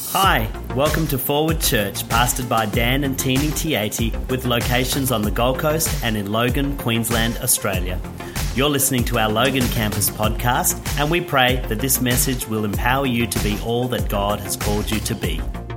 Hi, welcome to Forward Church, pastored by Dan and Teeny Tiati, with locations on the Gold Coast and in Logan, Queensland, Australia. You're listening to our Logan Campus podcast, and we pray that this message will empower you to be all that God has called you to be.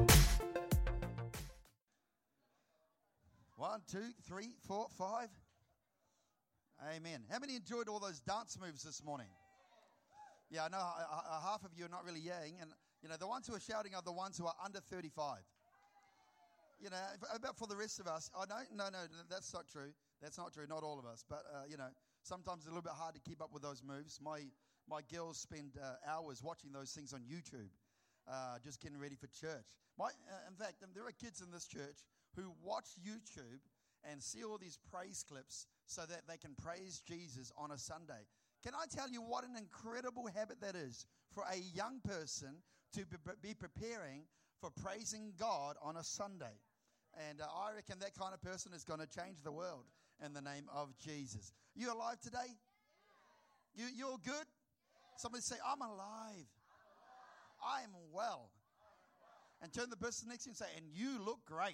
1, 2, 3, 4, 5. Amen. How many enjoyed all those dance moves this morning? Yeah, I know half of you are not really yang, and you know, the ones who are shouting are the ones who are under 35. You know, about for the rest of us, no, that's not true. That's not true, not all of us. But, you know, sometimes it's a little bit hard to keep up with those moves. My girls spend hours watching those things on YouTube, just getting ready for church. In fact, there are kids in this church who watch YouTube and see all these praise clips so that they can praise Jesus on a Sunday. Can I tell you what an incredible habit that is for a young person to be preparing for praising God on a Sunday? And I reckon that kind of person is going to change the world in the name of Jesus. You alive today? You're good? Somebody say, I'm alive. I am well. And turn to the person next to you and say, and you look great.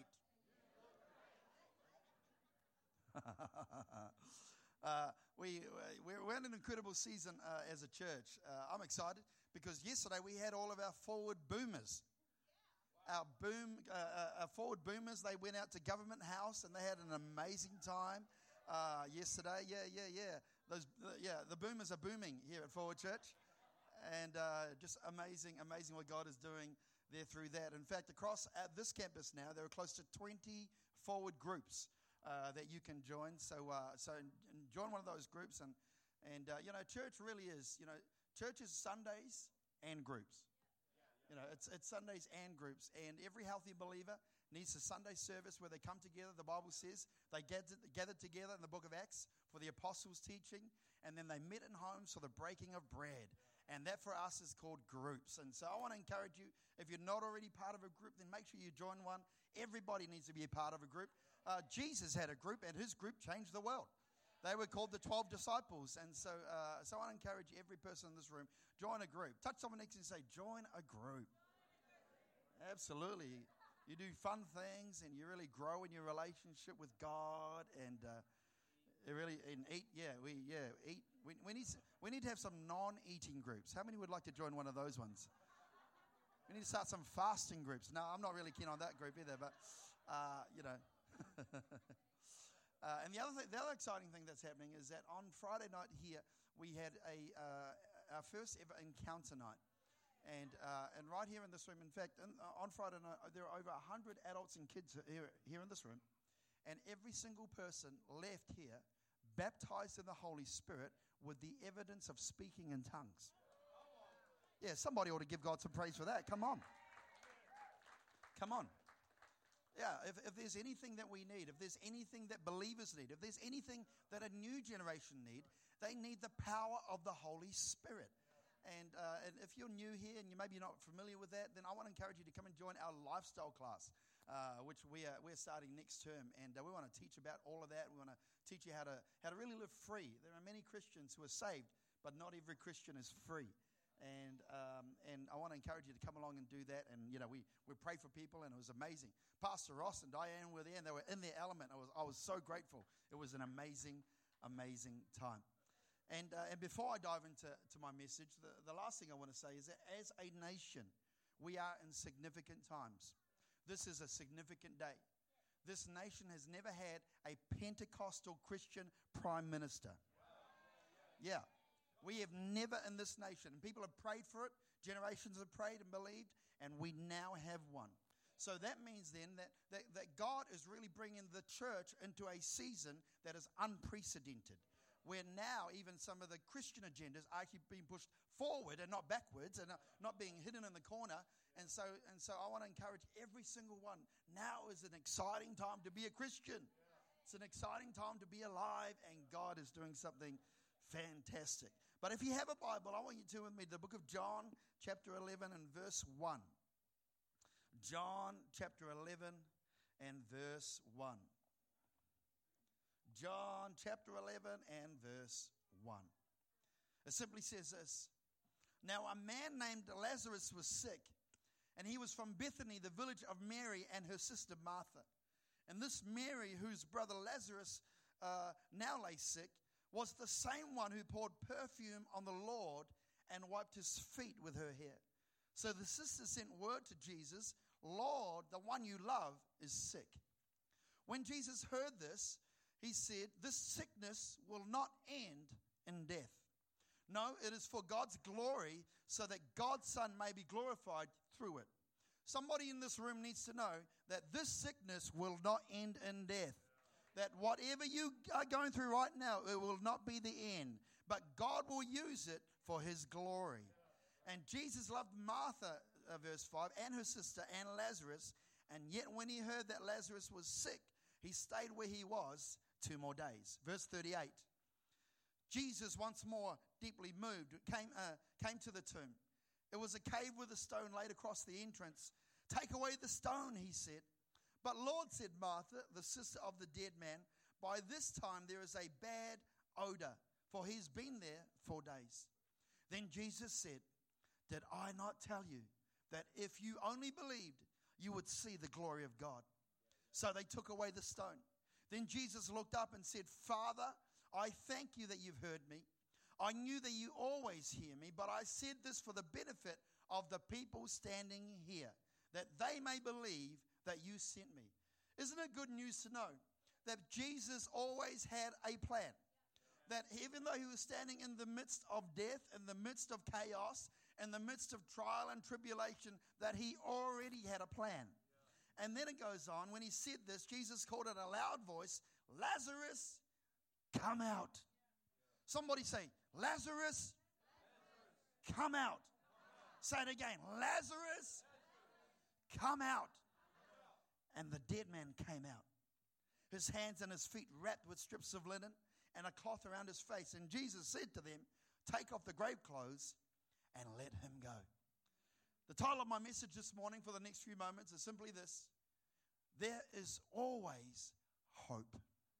We're in an incredible season as a church. I'm excited because yesterday we had all of our forward boomers. Our forward boomers, they went out to Government House and they had an amazing time yesterday. Yeah. The boomers are booming here at Forward Church. And just amazing what God is doing there through that. In fact, across at this campus now, there are close to 20 forward groups that you can join. So join one of those groups. And you know, church really is, you know, church is Sundays and groups. You know, it's Sundays and groups. And every healthy believer needs a Sunday service where they come together. The Bible says they gathered together in the book of Acts for the apostles' teaching. And then they met in homes for the breaking of bread. And that for us is called groups. And so I want to encourage you, if you're not already part of a group, then make sure you join one. Everybody needs to be a part of a group. Jesus had a group, and his group changed the world. They were called the 12 disciples. And so I want to encourage every person in this room, join a group. Touch someone next to you and say, join a group. Absolutely. You do fun things, and you really grow in your relationship with God. And eat. We need to have some non-eating groups. How many would like to join one of those ones? We need to start some fasting groups. No, I'm not really keen on that group either, but you know. And the other exciting thing that's happening is that on Friday night here we had our first ever encounter night, and right here in this room. In fact, on Friday night there are over 100 adults and kids here in this room, and every single person left here baptized in the Holy Spirit with the evidence of speaking in tongues. Yeah, somebody ought to give God some praise for that. Come on. Yeah, if there's anything that we need, if there's anything that believers need, if there's anything that a new generation need, they need the power of the Holy Spirit. And if you're new here and maybe you're not familiar with that, then I want to encourage you to come and join our lifestyle class, which we're starting next term. And we want to teach about all of that. We want to teach you how to really live free. There are many Christians who are saved, but not every Christian is free. And I want to encourage you to come along and do that. And, you know, we prayed for people, and it was amazing. Pastor Ross and Diane were there, and they were in their element. I was so grateful. It was an amazing time. And before I dive into my message, the last thing I want to say is that as a nation, we are in significant times. This is a significant day. This nation has never had a Pentecostal Christian prime minister. Yeah. We have never in this nation, and people have prayed for it, generations have prayed and believed, and we now have one. So that means then that God is really bringing the church into a season that is unprecedented, where now even some of the Christian agendas are actually being pushed forward and not backwards, and not being hidden in the corner. And so I want to encourage every single one. Now is an exciting time to be a Christian. It's an exciting time to be alive, and God is doing something fantastic. But if you have a Bible, I want you to with me the book of John, chapter 11 and verse 1. John, chapter 11 and verse 1. John, chapter 11 and verse 1. It simply says this. Now a man named Lazarus was sick, And he was from Bethany, the village of Mary and her sister Martha. And this Mary, whose brother Lazarus now lay sick, was the same one who poured perfume on the Lord and wiped his feet with her hair. So the sister sent word to Jesus, Lord, the one you love is sick. When Jesus heard this, he said, this sickness will not end in death. No, it is for God's glory, so that God's Son may be glorified through it. Somebody in this room needs to know that this sickness will not end in death. That whatever you are going through right now, it will not be the end. But God will use it for his glory. And Jesus loved Martha, verse 5, and her sister and Lazarus. And yet when he heard that Lazarus was sick, he stayed where he was 2 more days. Verse 38. Jesus, once more deeply moved, came to the tomb. It was a cave with a stone laid across the entrance. Take away the stone, he said. But Lord, said Martha, the sister of the dead man, by this time there is a bad odor, for he's been there 4 days. Then Jesus said, did I not tell you that if you only believed, you would see the glory of God? So they took away the stone. Then Jesus looked up and said, Father, I thank you that you've heard me. I knew that you always hear me, but I said this for the benefit of the people standing here, that they may believe that you sent me. Isn't it good news to know that Jesus always had a plan? That even though he was standing in the midst of death, in the midst of chaos, in the midst of trial and tribulation, that he already had a plan. And then it goes on, when he said this, Jesus called in a loud voice, Lazarus, come out. Somebody say, Lazarus, come out. Say it again, Lazarus, come out. And the dead man came out, his hands and his feet wrapped with strips of linen and a cloth around his face. And Jesus said to them, take off the grave clothes and let him go. The title of my message this morning for the next few moments is simply this: there is always hope.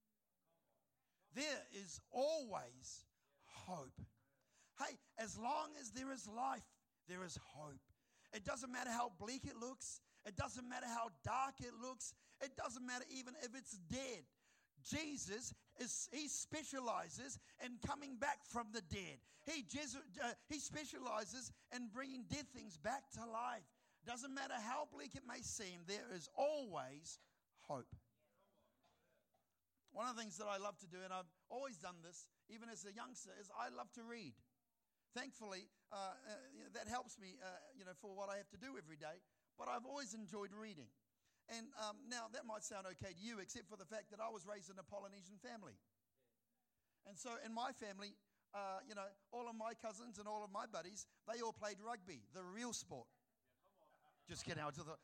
There is always hope. Hey, as long as there is life, there is hope. It doesn't matter how bleak it looks. It doesn't matter how dark it looks. It doesn't matter even if it's dead. Jesus, he specializes in coming back from the dead. He specializes in bringing dead things back to life. Doesn't matter how bleak it may seem, there is always hope. One of the things that I love to do, and I've always done this, even as a youngster, is I love to read. Thankfully, that helps me, for what I have to do every day. But I've always enjoyed reading. And now that might sound okay to you, except for the fact that I was raised in a Polynesian family. And so in my family, all of my cousins and all of my buddies, they all played rugby, the real sport. Just kidding.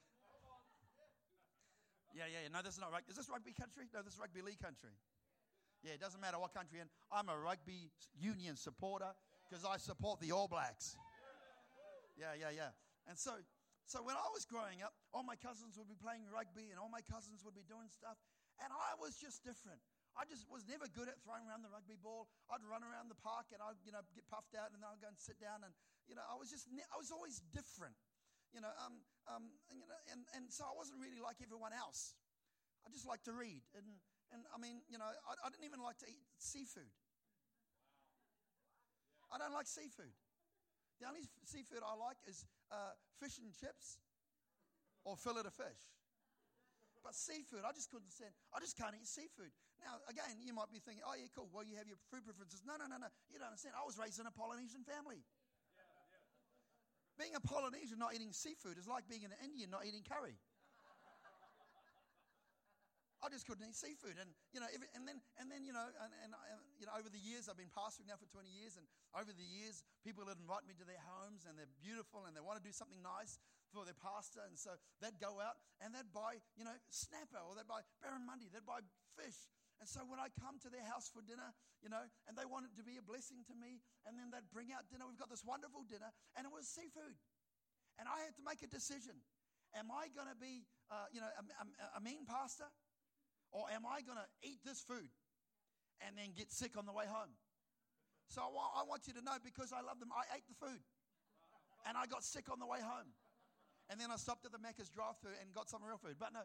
Yeah. No, this is not rugby. Is this rugby country? No, this is rugby league country. Yeah, it doesn't matter what country. And I'm a rugby union supporter because I support the All Blacks. Yeah. And so when I was growing up, all my cousins would be playing rugby and all my cousins would be doing stuff. And I was just different. I just was never good at throwing around the rugby ball. I'd run around the park and I'd, get puffed out and then I'd go and sit down. And, I was always different. And so I wasn't really like everyone else. I just liked to read. And I mean, I didn't even like to eat seafood. I don't like seafood. The only seafood I like is fish and chips or fillet of fish. But seafood, I just couldn't stand. I just can't eat seafood. Now, again, you might be thinking, oh, yeah, cool. Well, you have your food preferences. No. You don't understand. I was raised in a Polynesian family. Being a Polynesian not eating seafood is like being an Indian not eating curry. I just couldn't eat seafood, and over the years I've been pastoring now for 20 years, and over the years people would invite me to their homes, and they're beautiful, and they want to do something nice for their pastor, and so they'd go out and they'd buy snapper, or they'd buy barramundi, they'd buy fish, and so when I come to their house for dinner, and they wanted to be a blessing to me, and then they'd bring out dinner. We've got this wonderful dinner, and it was seafood, and I had to make a decision: am I going to be a mean pastor? Or am I going to eat this food and then get sick on the way home? So I want you to know, because I love them, I ate the food. And I got sick on the way home. And then I stopped at the Macca's drive-thru and got some real food. But no.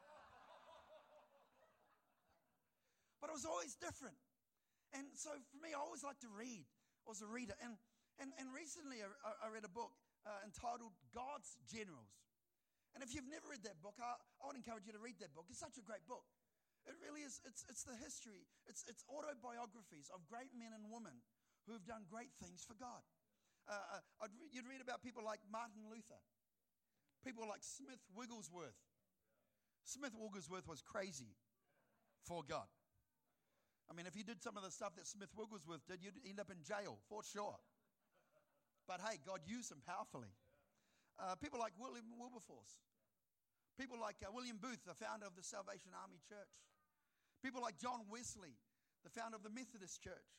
But it was always different. And so for me, I always liked to read. I was a reader. And recently I read a book entitled God's Generals. And if you've never read that book, I would encourage you to read that book. It's such a great book. It really is. It's the history. It's autobiographies of great men and women who have done great things for God. You'd read about people like Martin Luther, people like Smith Wigglesworth. Smith Wigglesworth was crazy for God. I mean, if you did some of the stuff that Smith Wigglesworth did, you'd end up in jail, for sure. But hey, God used him powerfully. People like William Wilberforce. People like William Booth, the founder of the Salvation Army Church. People like John Wesley, the founder of the Methodist Church.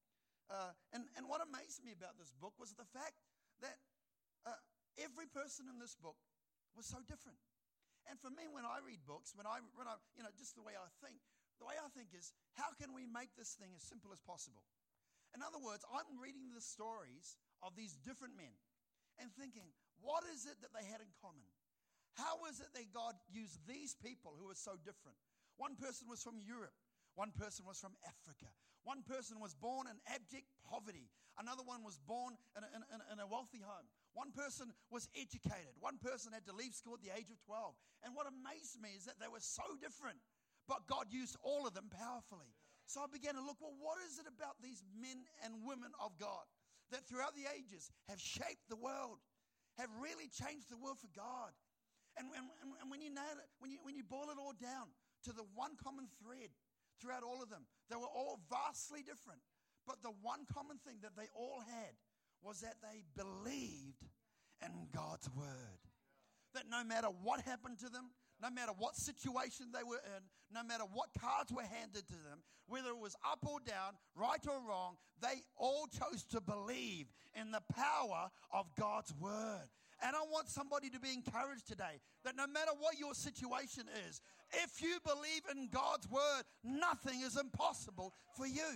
And what amazed me about this book was the fact that every person in this book was so different. And for me, when I read books, when I just the way I think is, how can we make this thing as simple as possible? In other words, I'm reading the stories of these different men and thinking, what is it that they had in common? How is it that God used these people who were so different? One person was from Europe. One person was from Africa. One person was born in abject poverty. Another one was born in a wealthy home. One person was educated. One person had to leave school at the age of 12. And what amazed me is that they were so different, but God used all of them powerfully. So I began to look, well, what is it about these men and women of God that throughout the ages have shaped the world, have really changed the world for God? And when you nail it, when you boil it all down to the one common thread throughout all of them, they were all vastly different. But the one common thing that they all had was that they believed in God's word. That no matter what happened to them, no matter what situation they were in, no matter what cards were handed to them, whether it was up or down, right or wrong, they all chose to believe in the power of God's word. And I want somebody to be encouraged today that no matter what your situation is, if you believe in God's word, nothing is impossible for you.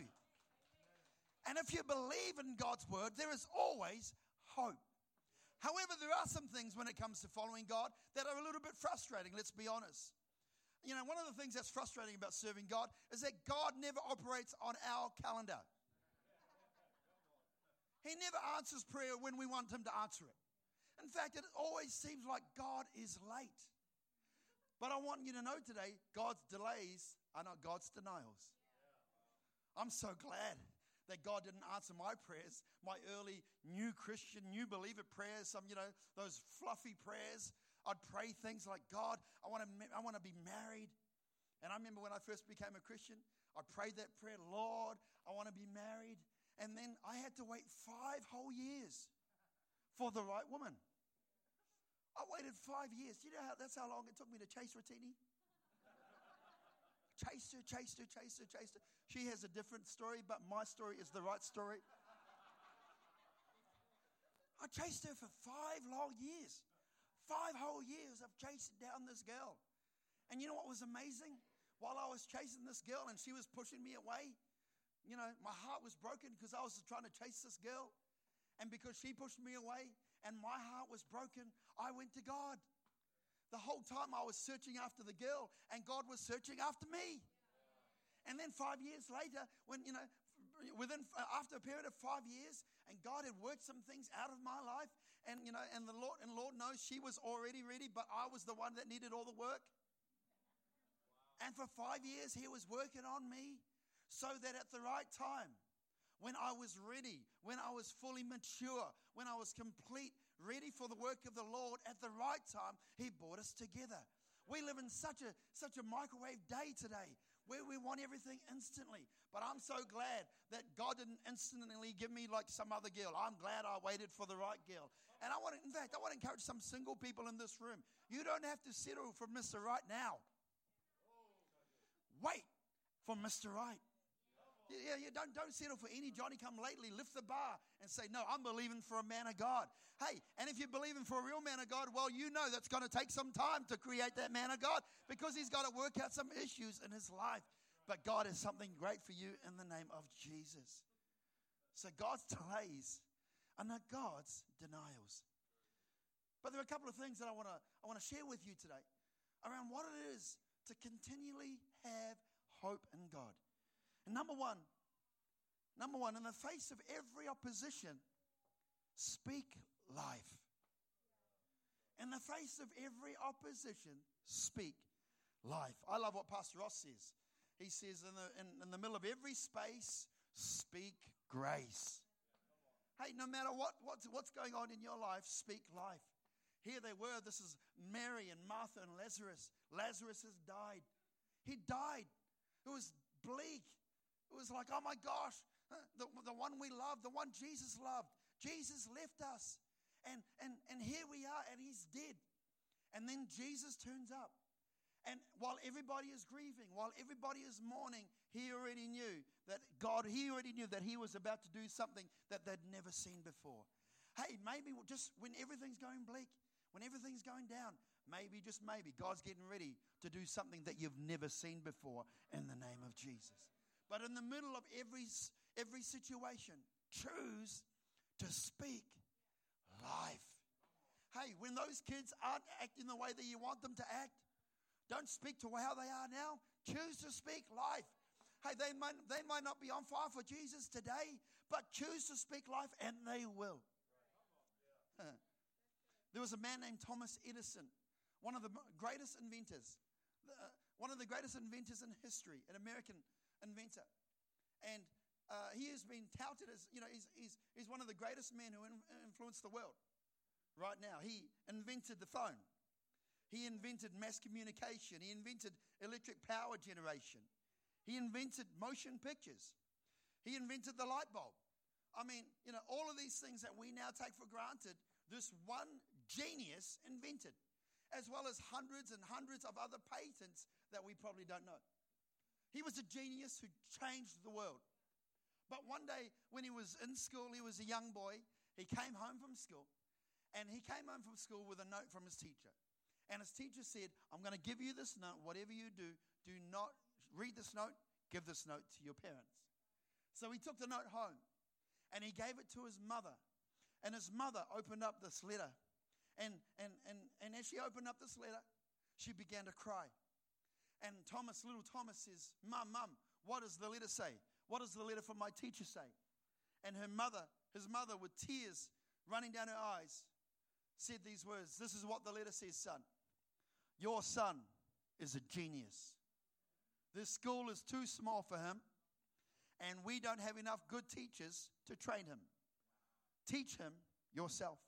And if you believe in God's word, there is always hope. However, there are some things when it comes to following God that are a little bit frustrating, let's be honest. You know, one of the things that's frustrating about serving God is that God never operates on our calendar. He never answers prayer when we want him to answer it. In fact, it always seems like God is late. But I want you to know today, God's delays are not God's denials. I'm so glad that God didn't answer my prayers, my early new Christian, new believer prayers, those fluffy prayers. I'd pray things like, God, I want to be married. And I remember when I first became a Christian, I prayed that prayer, Lord, I want to be married. And then I had to wait 5 whole years for the right woman. I waited 5 years. Do you know that's how long it took me to chase Rotini? Chased her. She has a different story, but my story is the right story. I chased her for 5 long years. 5 whole years of chasing down this girl. And you know what was amazing? While I was chasing this girl and she was pushing me away, my heart was broken because I was trying to chase this girl. And because she pushed me away and my heart was broken, I went to God. The whole time I was searching after the girl and God was searching after me. And then 5 years later, when, after a period of 5 years, and God had worked some things out of my life, and the Lord knows she was already ready, but I was the one that needed all the work. And for 5 years, he was working on me so that at the right time, when I was ready, when I was fully mature, when I was complete, ready for the work of the Lord, at the right time, he brought us together. We live in such a microwave day today where we want everything instantly. But I'm so glad that God didn't instantly give me like some other girl. I'm glad I waited for the right girl. And I want to encourage some single people in this room. You don't have to settle for Mr. Right now. Wait for Mr. Right. Yeah, don't settle for any Johnny-come-lately. Lift the bar and say, no, I'm believing for a man of God. Hey, and if you're believing for a real man of God, well, you know that's going to take some time to create that man of God because he's got to work out some issues in his life. But God has something great for you in the name of Jesus. So God's delays are not God's denials. But there are a couple of things that I want to share with you today around what it is to continually have hope in God. And number one, in the face of every opposition, speak life. In the face of every opposition, speak life. I love what Pastor Ross says. He says, in the middle of every space, speak grace. Hey, no matter what's going on in your life, speak life. Here they were. This is Mary and Martha and Lazarus. Lazarus has died. He died. It was bleak. It was like, oh my gosh, the one we love, the one Jesus loved. Jesus left us. And here we are, and he's dead. And then Jesus turns up. And while everybody is grieving, while everybody is mourning, he already knew that he was about to do something that they'd never seen before. Hey, maybe just when everything's going bleak, when everything's going down, maybe, just maybe, God's getting ready to do something that you've never seen before in the name of Jesus. But in the middle of every situation, choose to speak life. Hey, when those kids aren't acting the way that you want them to act, don't speak to how they are now. Choose to speak life. Hey, they might not be on fire for Jesus today, but choose to speak life and they will. There was a man named Thomas Edison, one of the greatest inventors, in history, an American inventor. And he has been touted as, he's one of the greatest men who influenced the world right now. He invented the phone. He invented mass communication. He invented electric power generation. He invented motion pictures. He invented the light bulb. I mean, all of these things that we now take for granted, this one genius invented, as well as hundreds and hundreds of other patents that we probably don't know. He was a genius who changed the world. But one day when he was in school, he was a young boy, he came home from school, and he came home from school with a note from his teacher. And his teacher said, I'm going to give you this note. Whatever you do not read this note. Give this note to your parents. So he took the note home and he gave it to his mother. And his mother opened up this letter. And as she opened up this letter, she began to cry. And little Thomas says, Mom, what does the letter say? What does the letter from my teacher say? And his mother, with tears running down her eyes, said these words. This is what the letter says, son. Your son is a genius. This school is too small for him, and we don't have enough good teachers to train him. Teach him yourself.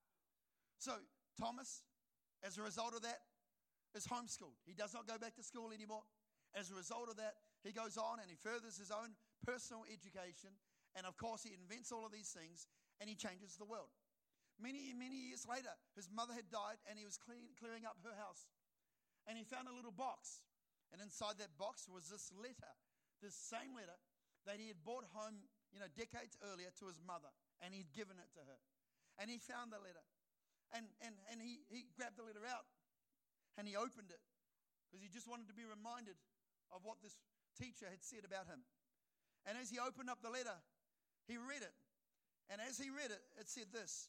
So Thomas, as a result of that, is homeschooled. He does not go back to school anymore. As a result of that, he goes on and he furthers his own personal education. And of course, he invents all of these things and he changes the world. Many, many years later, his mother had died and he was clearing up her house. And he found a little box. And inside that box was this letter, this same letter that he had brought home, decades earlier to his mother. And he'd given it to her. And he found the letter. And he grabbed the letter out and he opened it because he just wanted to be reminded of what this teacher had said about him. And as he opened up the letter, he read it. And as he read it, it said this: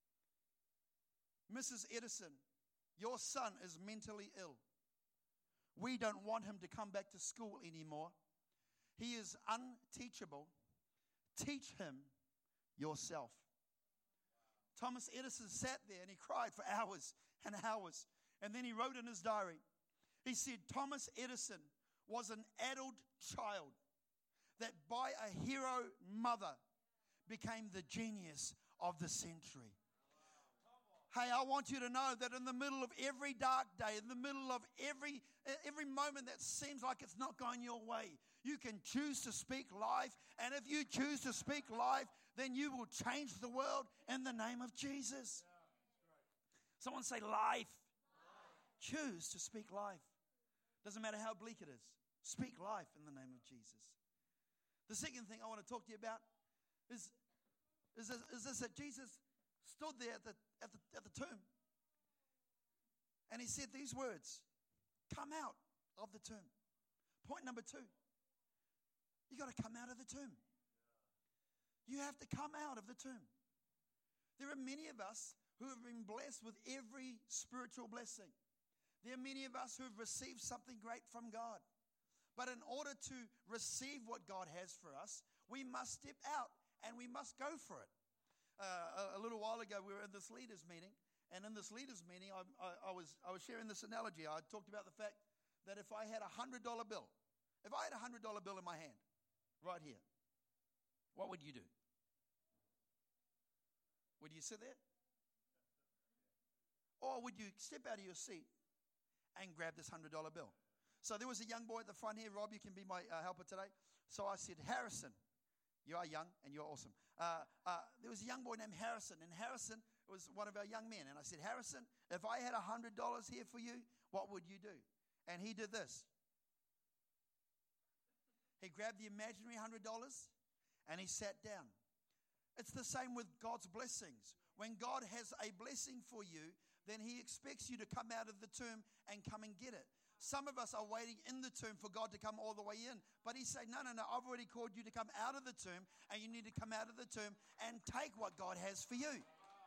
Mrs. Edison, your son is mentally ill. We don't want him to come back to school anymore. He is unteachable. Teach him yourself. Thomas Edison sat there and he cried for hours and hours. And then he wrote in his diary, he said, Thomas Edison was an adult child that by a hero mother became the genius of the century. Hey, I want you to know that in the middle of every dark day, in the middle of every moment that seems like it's not going your way, you can choose to speak life. And if you choose to speak life, then you will change the world in the name of Jesus. Someone say life. Choose to speak life. Doesn't matter how bleak it is. Speak life in the name of Jesus. The second thing I want to talk to you about is this, that Jesus stood there at the tomb. And he said these words: come out of the tomb. Point number 2. You got to come out of the tomb. You have to come out of the tomb. There are many of us who have been blessed with every spiritual blessing. There are many of us who have received something great from God. But in order to receive what God has for us, we must step out and we must go for it. A little while ago, we were in this leaders' meeting. And in this leaders' meeting, I was sharing this analogy. I talked about the fact that if I had a $100 bill, if I had a $100 bill in my hand, right here, what would you do? Would you sit there? Or would you step out of your seat and grab this $100 bill? So there was a young boy at the front here. Rob, you can be my helper today. So I said, Harrison, you are young and you're awesome. There was a young boy named Harrison, and Harrison was one of our young men. And I said, Harrison, if I had $100 here for you, what would you do? And he did this. He grabbed the imaginary $100 and he sat down. It's the same with God's blessings. When God has a blessing for you, then he expects you to come out of the tomb and come and get it. Some of us are waiting in the tomb for God to come all the way in. But he's saying, no, I've already called you to come out of the tomb, and you need to come out of the tomb and take what God has for you.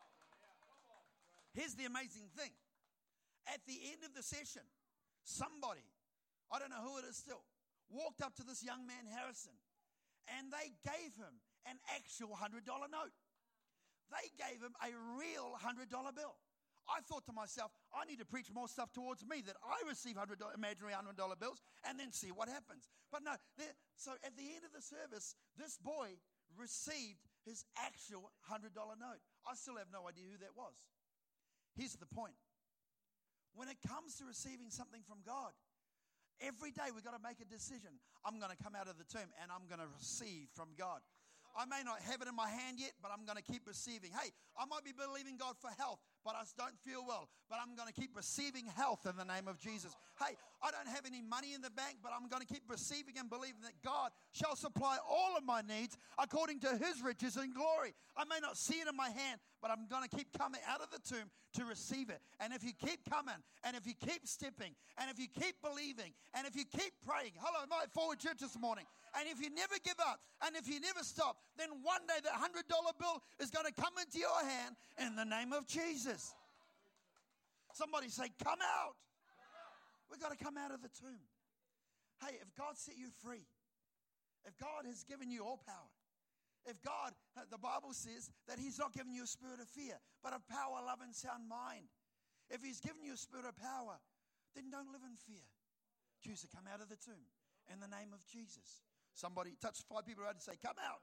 Here's the amazing thing. At the end of the session, somebody, I don't know who it is still, walked up to this young man, Harrison, and they gave him an actual $100 note. They gave him a real $100 bill. I thought to myself, I need to preach more stuff towards me, that I receive imaginary $100 bills and then see what happens. But no, so at the end of the service, this boy received his actual $100 note. I still have no idea who that was. Here's the point. When it comes to receiving something from God, every day we've got to make a decision. I'm going to come out of the tomb and I'm going to receive from God. I may not have it in my hand yet, but I'm going to keep receiving. Hey, I might be believing God for health, but I don't feel well. But I'm going to keep receiving health in the name of Jesus. Hey, I don't have any money in the bank, but I'm going to keep receiving and believing that God shall supply all of my needs according to his riches and glory. I may not see it in my hand, but I'm going to keep coming out of the tomb to receive it. And if you keep coming, and if you keep stepping, and if you keep believing, and if you keep praying, hello, my Forward Church this morning, and if you never give up, and if you never stop, then one day that $100 bill is going to come into your hand in the name of Jesus. Somebody say, come out. We've got to come out of the tomb. Hey, if God set you free, if God has given you all power, if God, the Bible says that he's not given you a spirit of fear, but of power, love, and sound mind. If he's given you a spirit of power, then don't live in fear. Choose to come out of the tomb in the name of Jesus. Somebody touch 5 people around and say, come out.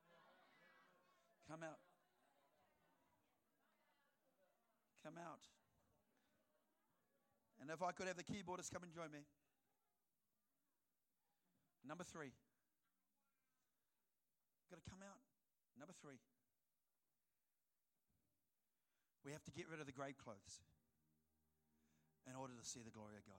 Come out. Come out. And if I could have the keyboardist come and join me. Number 3. Got to come out. Number 3. We have to get rid of the grave clothes in order to see the glory of God.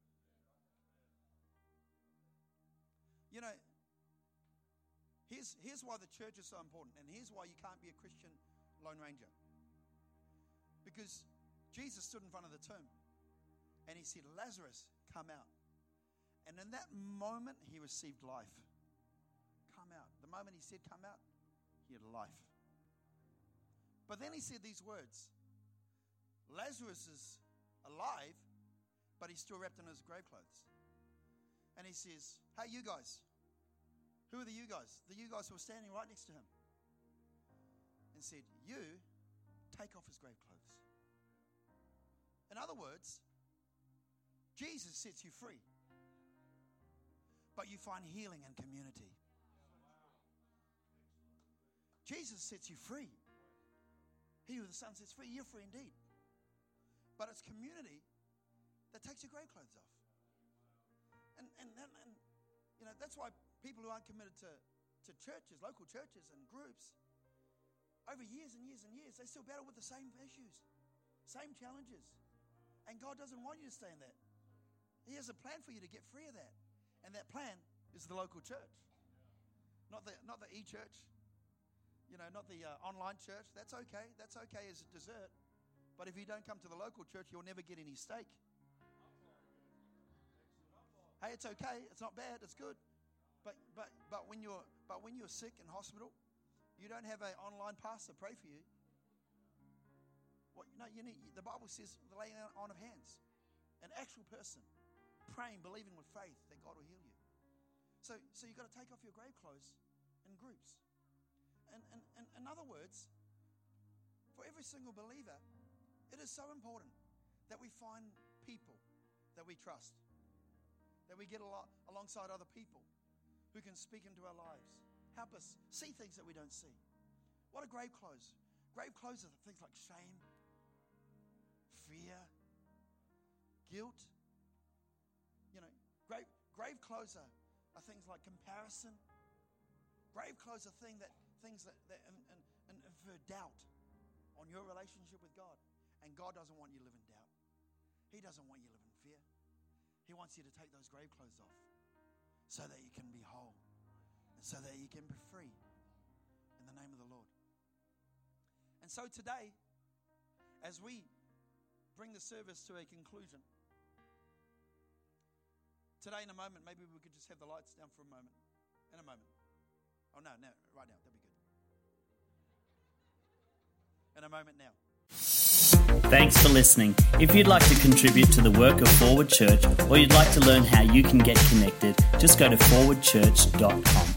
You know, here's why the church is so important, and here's why you can't be a Christian Lone Ranger. Because Jesus stood in front of the tomb, and he said, Lazarus, come out. And in that moment, he received life. Come out. The moment he said, come out, he had life. But then he said these words, Lazarus is alive, but he's still wrapped in his grave clothes. And he says, hey, you guys. Who are the you guys? The you guys who were standing right next to him. And said, you take off his grave clothes. In other words, Jesus sets you free. But you find healing and community. Jesus sets you free. He who the Son sets free, you're free indeed. But it's community that takes your grave clothes off. And you know, that's why people who aren't committed to churches, local churches and groups, over years and years and years, they still battle with the same issues, same challenges. And God doesn't want you to stay in that. He has a plan for you to get free of that. And that plan is the local church. Not the e-church. You know, not the online church. That's okay. That's okay as a dessert. But if you don't come to the local church, you'll never get any steak. Hey, it's okay. It's not bad. It's good. But when you're sick in hospital, you don't have an online pastor pray for you. Well, you need. The Bible says the laying on of hands. An actual person praying, believing with faith that God will heal you. So you've got to take off your grave clothes in groups. And in other words, for every single believer, it is so important that we find people that we trust, that we get alongside other people who can speak into our lives, help us see things that we don't see. What are grave clothes? Grave clothes are things like shame, fear, guilt. Grave clothes are things like comparison. Grave clothes are things that infer doubt on your relationship with God. And God doesn't want you to live in doubt. He doesn't want you to live in fear. He wants you to take those grave clothes off so that you can be whole and so that you can be free in the name of the Lord. And so today, as we bring the service to a conclusion, today in a moment, maybe we could just have the lights down for a moment. In a moment. Oh, no, right now. That'd be good. In a moment now. Thanks for listening. If you'd like to contribute to the work of Forward Church, or you'd like to learn how you can get connected, just go to forwardchurch.com.